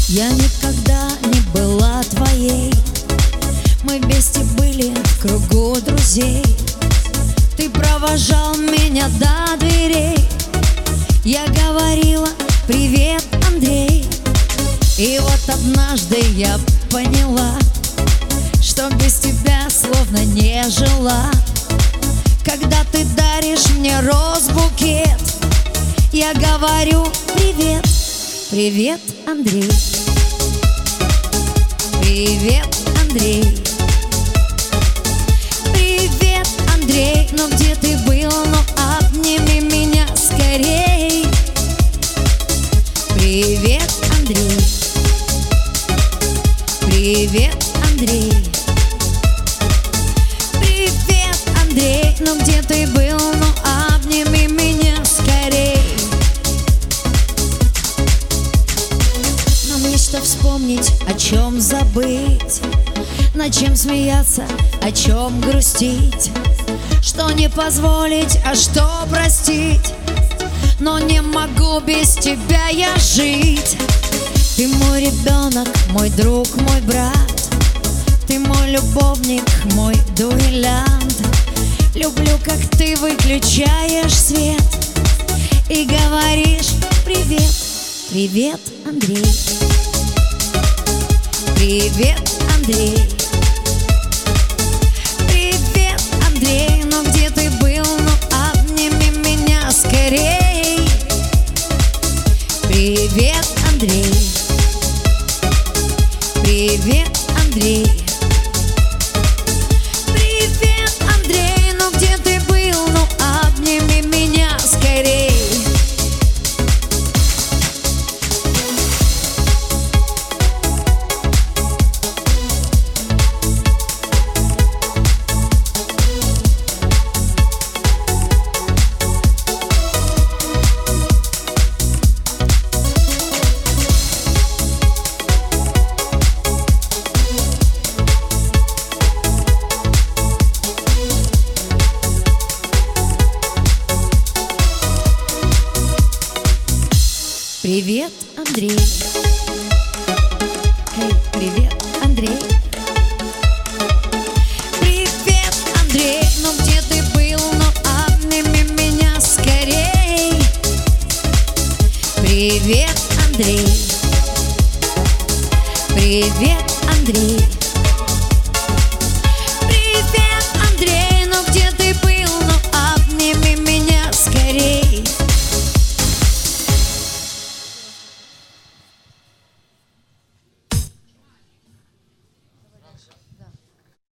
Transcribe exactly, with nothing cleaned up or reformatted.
Я никогда не была твоей. Мы вместе были в кругу друзей. Ты провожал меня до дверей. Я говорила: привет, Андрей. И вот однажды я поняла, что без тебя словно не жила. Когда ты даришь мне роз-букет, я говорю: привет, привет, Андрей. Привет, Андрей. Привет, Андрей. Ну где ты был? Ну обними меня скорей. Привет, Андрей. Привет, Андрей. Привет, Андрей. Ну где ты был? Ну обними меня скорей. Нам есть что вспомнить, о чем забыть, над чем смеяться, о чем грустить, что не позволить, а что простить. Но не могу без тебя я жить. Ты мой ребенок, мой друг, мой брат. Ты мой любовник, мой дуэлянт. Люблю, как ты выключаешь свет и говоришь: привет, привет, Андрей. Привет, Андрей. Привет, Андрей. Ну где ты был? Ну обними меня скорей. Привет, Андрей. Привет, Андрей. Привет, Андрей. Ну где ты был? Ну обними меня скорей. Привет, Андрей. Эй, привет, Андрей. Привет, Андрей. Ну где ты был? Ну обними меня скорей. Привет, Андрей. Привет, Андрей.